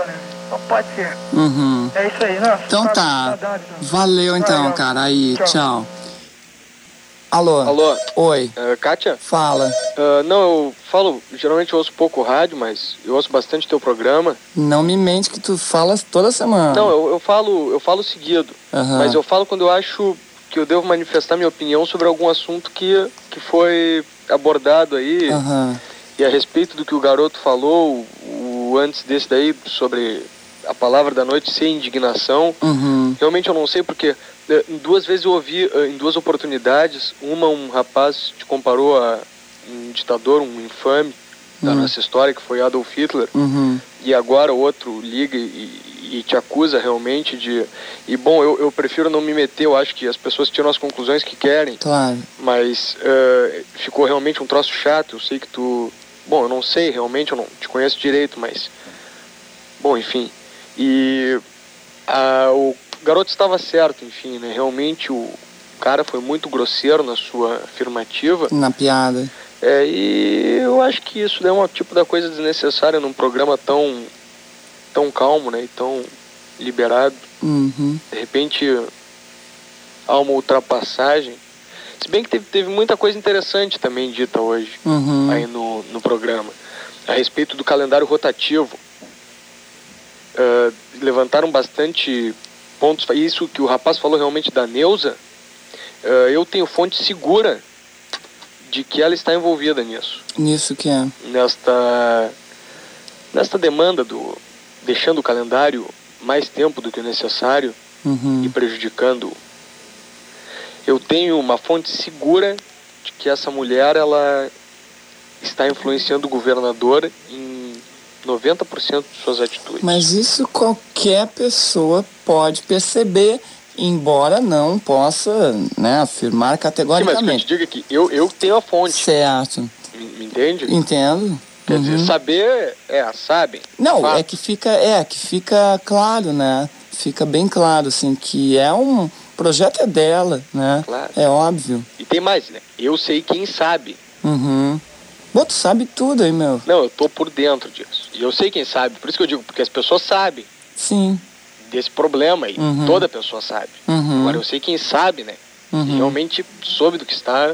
Só pode ser. Uhum. É isso aí, nossa. Então tá. Valeu então, cara. Aí, tchau. Alô? Alô? Oi. Kátia? Fala. Não, eu falo, geralmente eu ouço pouco rádio, mas eu ouço bastante teu programa. Não me mente que tu falas toda semana. Não, eu falo seguido. Mas eu falo quando eu acho que eu devo manifestar minha opinião sobre algum assunto que foi abordado aí. E a respeito do que o garoto falou, antes desse daí, sobre a palavra da noite ser indignação. Realmente eu não sei porque... Duas vezes eu ouvi, em duas oportunidades, um rapaz te comparou a um ditador, um infame da nossa história, que foi Adolf Hitler, e agora o outro liga e te acusa realmente de... E bom, eu prefiro não me meter, eu acho que as pessoas tiram as conclusões que querem, claro. Mas ficou realmente um troço chato, eu sei que tu... Bom, eu não sei realmente, eu não te conheço direito, mas... Bom, enfim, e o garoto estava certo, enfim, né? Realmente o cara foi muito grosseiro na sua afirmativa. Na piada. E eu acho que isso é um tipo da coisa desnecessária num programa tão calmo, né? E tão liberado. De repente há uma ultrapassagem. Se bem que teve muita coisa interessante também dita hoje aí no programa. A respeito do calendário rotativo. Levantaram bastante pontos. Isso que o rapaz falou realmente da Neuza, eu tenho fonte segura de que ela está envolvida nisso. Nisso que é? Nesta demanda deixando o calendário mais tempo do que o necessário e prejudicando. Eu tenho uma fonte segura de que essa mulher, ela está influenciando o governador em 90% de suas atitudes. Mas isso qualquer pessoa pode perceber, embora não possa, né, afirmar categoricamente. Sim, mas eu te digo aqui, eu tenho a fonte. Certo. Me entende? Entendo. Quer dizer, saber, sabem. Não, é que fica claro, né? Fica bem claro, assim, que o projeto é dela, né? Claro. É óbvio. E tem mais, né? Eu sei quem sabe. Bom, tu sabe tudo aí, meu. Não, eu tô por dentro disso. E eu sei quem sabe. Por isso que eu digo, porque as pessoas sabem. Sim. Desse problema aí. Toda pessoa sabe. Agora eu sei quem sabe, né? E realmente soube do que está.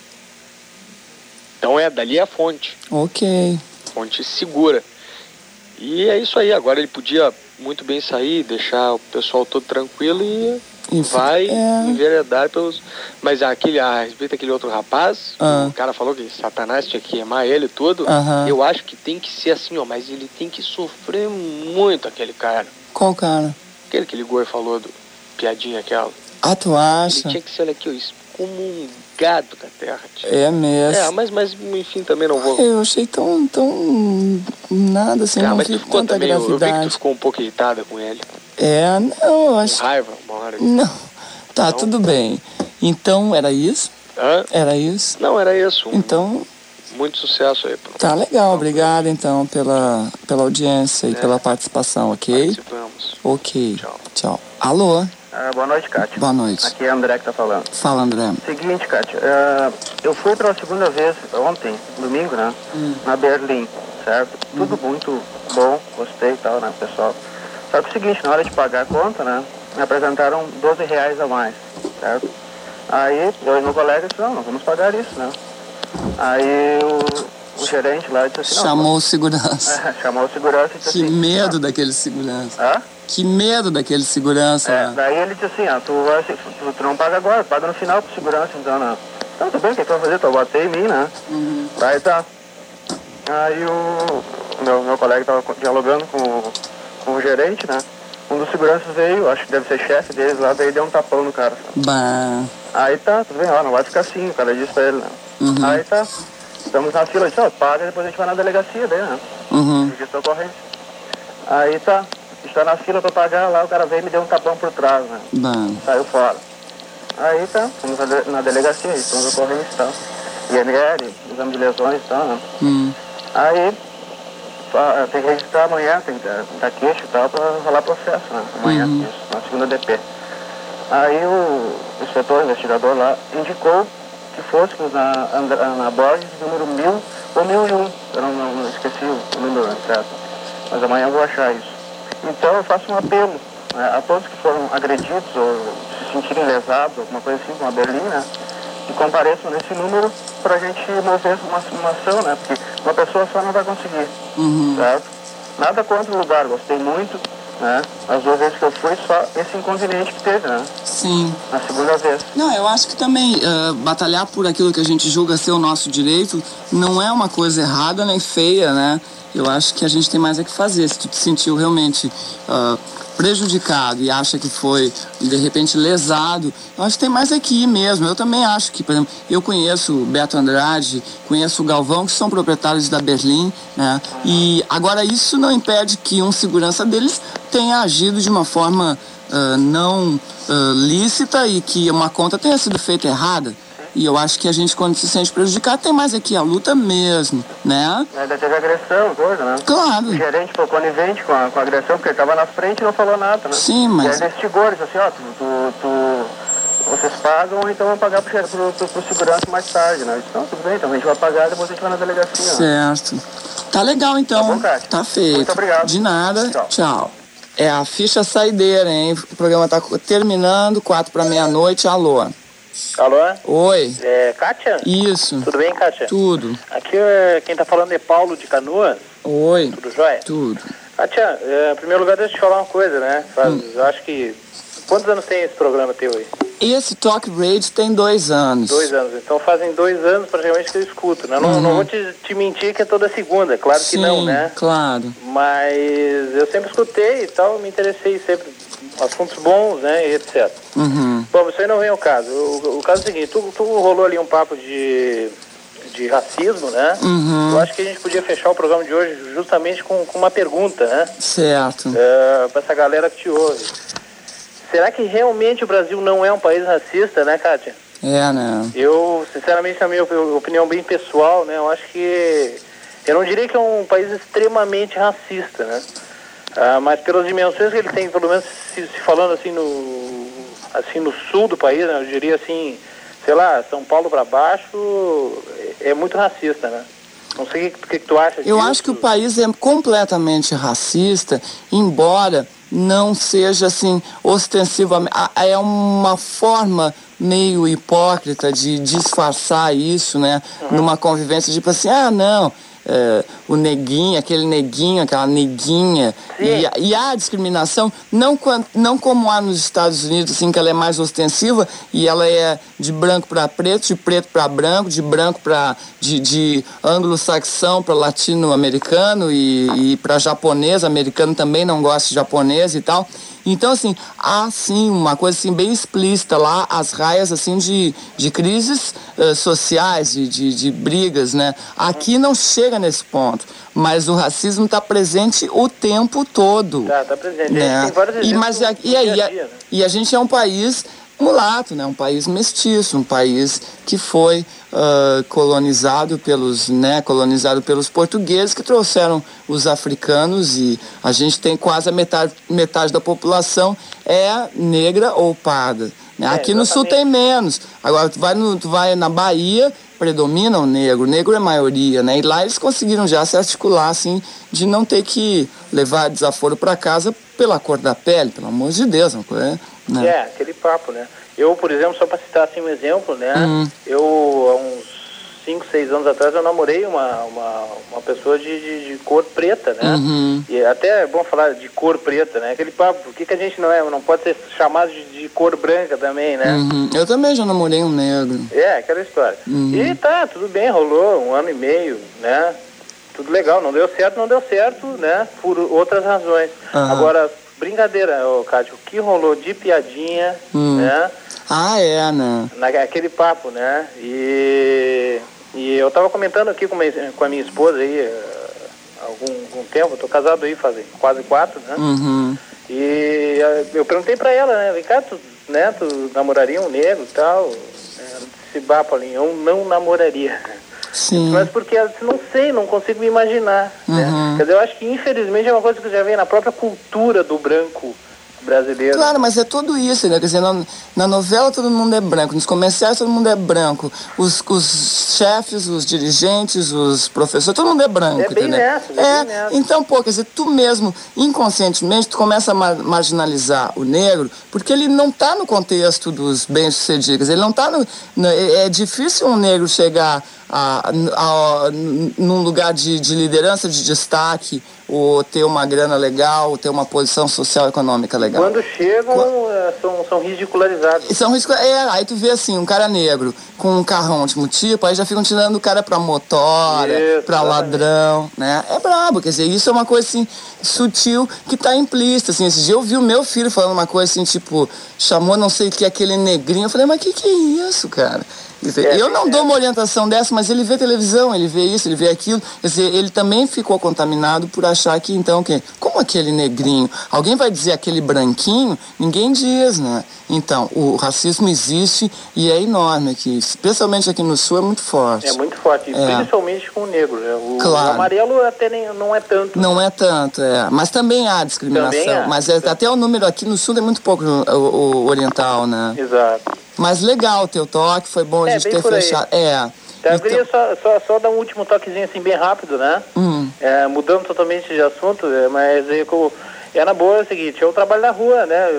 Então dali é a fonte. Ok. Fonte segura. E é isso aí. Agora ele podia muito bem sair, deixar o pessoal todo tranquilo e vai enveredar pelos... Mas a respeito daquele outro rapaz, o cara falou que Satanás tinha que queimar ele e tudo, eu acho que tem que ser assim, mas ele tem que sofrer muito, aquele cara. Qual cara? Aquele que ligou e falou do piadinha aquela. Ah, tu acha? Ele tinha que ser, olha aqui, excomungado da terra. Tia. É mesmo. Mas enfim, também não vou... Eu achei tão nada, assim, não vi tanta gravidade. Eu vi que tu ficou um pouco irritada com ele. Não, eu acho... Com raiva, uma hora. Não, tá, tudo bem. Então, era isso? Era isso? Não, era isso. Então... Muito sucesso aí. Tá legal, obrigado então pela audiência e pela participação, ok? Participamos. Ok. Tchau. Alô? Boa noite, Kátia. Boa noite. Aqui é André que tá falando. Fala, André. Seguinte, Kátia, eu fui pela segunda vez ontem, domingo, né? Na Berlim, certo? Tudo muito bom, gostei e tal, né, pessoal? Só que o seguinte, na hora de pagar a conta, né? Me apresentaram R$12 a mais, certo? Aí eu e meu colega disseram, não vamos pagar isso, né? Aí o gerente lá disse assim... Chamou o segurança. Chamou o segurança e disse assim... Que medo daquele segurança. Que medo daquele segurança. Daí ele disse assim, tu não paga agora, paga no final pro segurança, então, né? Então, tudo bem, o que tu vai fazer? Tu vai bater em mim, né? Aí tá. Aí o meu colega tava dialogando com o gerente, né? Um dos seguranças veio, acho que deve ser chefe deles lá, daí deu um tapão no cara. Bah. Aí tá, tudo bem, não vai ficar assim, o cara disse pra ele, né? Aí tá, estamos na fila, disse, paga, depois a gente vai na delegacia daí, né? Registro de ocorrência. Aí tá, está na fila pra pagar, lá o cara veio e me deu um tapão por trás, né? Saiu fora. Aí tá, fomos na delegacia, registramos de ocorrência e tal. IML, exame de lesões e tal, né? Aí, tem que registrar amanhã, tem que dar queixa e tal, pra rolar processo, né? Amanhã, isso, na segunda DP. Aí o inspetor, investigador lá, indicou que fôssemos na Borges, número 1000 ou 1001. Eu não esqueci o número, certo? Mas amanhã eu vou achar isso. Então eu faço um apelo, né, a todos que foram agredidos ou se sentirem lesados, alguma coisa assim, com a Berlim, né, que compareçam nesse número para a gente mover uma ação, né, porque uma pessoa só não vai conseguir, certo? Nada contra o lugar, gostei muito, né? As 2 vezes que eu fui, só esse inconveniente que teve, né? Sim. Na segunda vez. Não, eu acho que também batalhar por aquilo que a gente julga ser o nosso direito não é uma coisa errada nem feia, né? Eu acho que a gente tem mais é que fazer. Se tu te sentiu realmente prejudicado e acha que foi, de repente, lesado, eu acho que tem mais é que ir mesmo. Eu também acho que, por exemplo, eu conheço o Beto Andrade, conheço o Galvão, que são proprietários da Berlim, né? E agora isso não impede que um segurança deles tenha agido de uma forma não lícita e que uma conta tenha sido feita errada. E eu acho que a gente, quando se sente prejudicado, tem mais aqui a luta mesmo, né? Ainda teve agressão, coisa, né? Claro. O gerente foi conivente com a agressão, porque ele estava na frente e não falou nada, né? Sim, mas... E aí investigou, ele disse assim, vocês pagam, então vão pagar pro segurança mais tarde, né? Eu disse, não, tudo bem, então a gente vai pagar, depois a gente vai na delegacia. Certo. Né? Tá legal, então. Tá bom, Cátia. Tá feito. Muito obrigado. De nada. Tchau. É a ficha saideira, hein? O programa tá terminando, 4 para meia-noite. Alô? Alô? Oi. Kátia? Isso. Tudo bem, Kátia? Tudo. Aqui quem tá falando é Paulo de Canoas. Oi. Tudo jóia? Tudo. Kátia, em primeiro lugar, deixa eu te falar uma coisa, né? Eu acho que... Quantos anos tem esse programa teu aí? Esse Talk Radio tem 2 anos. 2 anos. Então fazem 2 anos praticamente que eu escuto, né? Não vou te mentir que é toda segunda, claro. Sim, que não, né? Claro. Mas eu sempre escutei e tal, me interessei sempre. Assuntos bons, né, e etc. Bom, isso aí não vem ao caso. O caso é o seguinte, tu rolou ali um papo de racismo, né? Eu acho que a gente podia fechar o programa de hoje justamente com uma pergunta, né? Certo. Para essa galera que te ouve. Será que realmente o Brasil não é um país racista, né, Kátia? É, né? Eu, sinceramente, na minha opinião bem pessoal, né, eu acho que... Eu não diria que é um país extremamente racista, né? Mas pelas dimensões que ele tem, pelo menos se falando assim no sul do país, né, eu diria assim, sei lá, São Paulo para baixo, é muito racista, né? Não sei o que tu acha disso. Eu acho que o país é completamente racista, embora não seja assim ostensivamente. É uma forma meio hipócrita de disfarçar isso, né? Numa convivência, tipo assim, não... o neguinho, aquele neguinho, aquela neguinha. E há discriminação, não como há nos Estados Unidos, assim, que ela é mais ostensiva e ela é de branco para preto, de preto para branco, de branco para de anglo-saxão para latino-americano e para japonês. Americano também não gosta de japonês e tal. Então, assim, há sim uma coisa assim, bem explícita lá, as raias assim, de crises sociais, de brigas, né? Aqui não chega nesse ponto, mas o racismo está presente o tempo todo. Tá presente. Né? Tem vários exemplos e a gente é um país mulato, né? Um país mestiço, um país que foi colonizado pelos portugueses, que trouxeram os africanos, e a gente tem quase a metade da população é negra ou parda. Né? Aqui no sul tem menos. Agora tu vai na Bahia, predomina o negro é maioria, né? E lá eles conseguiram já se articular assim, de não ter que levar desaforo para casa pela cor da pele, pelo amor de Deus, não é? Né? Aquele papo, né? Eu, por exemplo, só para citar assim um exemplo, né? Eu, há uns 5, 6 anos atrás, eu namorei uma pessoa de cor preta, né? E até é bom falar de cor preta, né? Aquele papo, por que a gente não pode ser chamado de cor branca também, né? Eu também já namorei um negro. Aquela história. E tá, tudo bem, rolou 1 ano e meio, né? Tudo legal, não deu certo, né? Por outras razões. Agora, brincadeira, Cátia, o que rolou de piadinha, né? Né? Aquele papo, né? E eu tava comentando aqui com a minha esposa aí há algum tempo, eu tô casado aí faz quase 4, né? E eu perguntei pra ela, né? Vem cá, tu namoraria um negro e tal? Esse papo ali, eu não namoraria. Sim. Mas porque, não sei, não consigo me imaginar, né? Quer dizer, eu acho que infelizmente é uma coisa que já vem na própria cultura do branco brasileiro. Claro, mas é tudo isso, né? Quer dizer, na novela todo mundo é branco, nos comerciais todo mundo é branco, os chefes, os dirigentes, os professores, todo mundo é branco, é bem entendeu? Nessa. Então, pô, quer dizer, tu mesmo, inconscientemente, tu começa a marginalizar o negro, porque ele não tá no contexto dos bem-sucedidos, ele não tá é difícil um negro chegar num lugar de liderança, de destaque, ou ter uma grana legal, ou ter uma posição social e econômica legal. Quando chegam, são ridicularizados. Aí tu vê assim, um cara negro com um carrão último tipo, aí já ficam tirando o cara pra motora, pra ladrão, né? É brabo, quer dizer, isso é uma coisa assim, sutil, que tá implícita, assim. Esse dia eu vi o meu filho falando uma coisa assim, tipo, chamou não sei o que, aquele negrinho, eu falei, mas que é isso, cara? Eu não dou uma orientação dessa, mas ele vê televisão, ele vê isso, ele vê aquilo. Quer dizer, ele também ficou contaminado por achar que, então, como aquele negrinho? Alguém vai dizer aquele branquinho? Ninguém diz, né? Então, o racismo existe e é enorme aqui. Especialmente aqui no Sul, é muito forte. É muito forte, principalmente com o negro. Né? O amarelo até não é tanto. Não é tanto, Mas também há discriminação. Mas até o número aqui no Sul é muito pouco o oriental, né? Exato. Mas legal o teu toque, foi bom a gente ter fechado. Então, eu queria só dar um último toquezinho assim bem rápido, né? Mudando totalmente de assunto, mas na boa é o seguinte, eu trabalho na rua, né?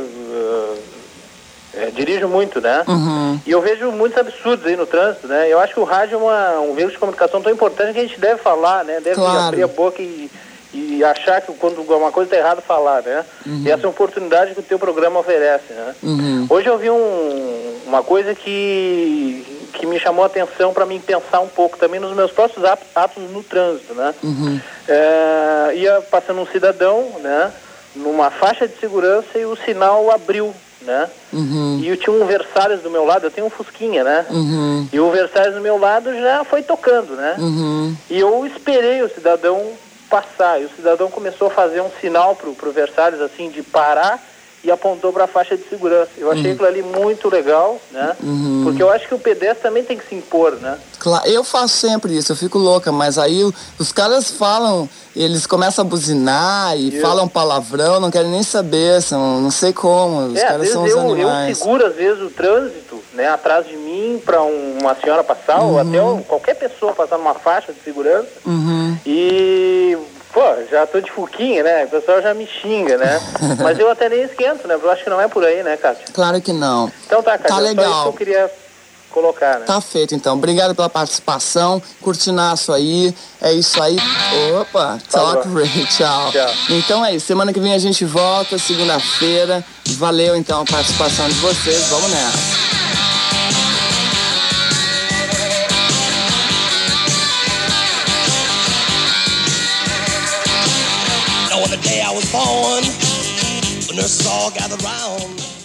Dirijo muito, né? E eu vejo muitos absurdos aí no trânsito, né? Eu acho que o rádio é um veículo de comunicação tão importante que a gente deve falar, né? Deve abrir a boca e achar que quando uma coisa está errada, falar, né? E essa é uma oportunidade que o teu programa oferece, né? Hoje eu vi uma coisa que me chamou a atenção para mim pensar um pouco também nos meus próprios atos no trânsito, né? Ia passando um cidadão, né? Numa faixa de segurança e o sinal abriu, né? E eu tinha um Versalhes do meu lado, eu tenho um Fusquinha, né? E o Versalhes do meu lado já foi tocando, né? E eu esperei o cidadão passar, e o cidadão começou a fazer um sinal pro Versalhes, assim, de parar, e apontou para a faixa de segurança. Eu achei aquilo ali muito legal, né? Porque eu acho que o pedestre também tem que se impor, né? Claro, eu faço sempre isso, eu fico louca, mas aí os caras falam, eles começam a buzinar e falam palavrão, não querem nem saber, não sei como, os caras são os animais. Eu seguro às vezes o trânsito, né, atrás de mim para uma senhora passar, ou até qualquer pessoa passar numa faixa de segurança, e... Pô, já tô de fuquinha, né? O pessoal já me xinga, né? Mas eu até nem esquento, né? Eu acho que não é por aí, né, Kátia? Claro que não. Então tá, Kátia, tá legal. Só isso que eu queria colocar, né? Tá feito, então. Obrigado pela participação, curtinaço aí. É isso aí. Opa, talk Ray, tchau. Então é isso, semana que vem a gente volta, segunda-feira. Valeu, então, a participação de vocês. Vamos nessa. On the day I was born, the nurses all gathered round.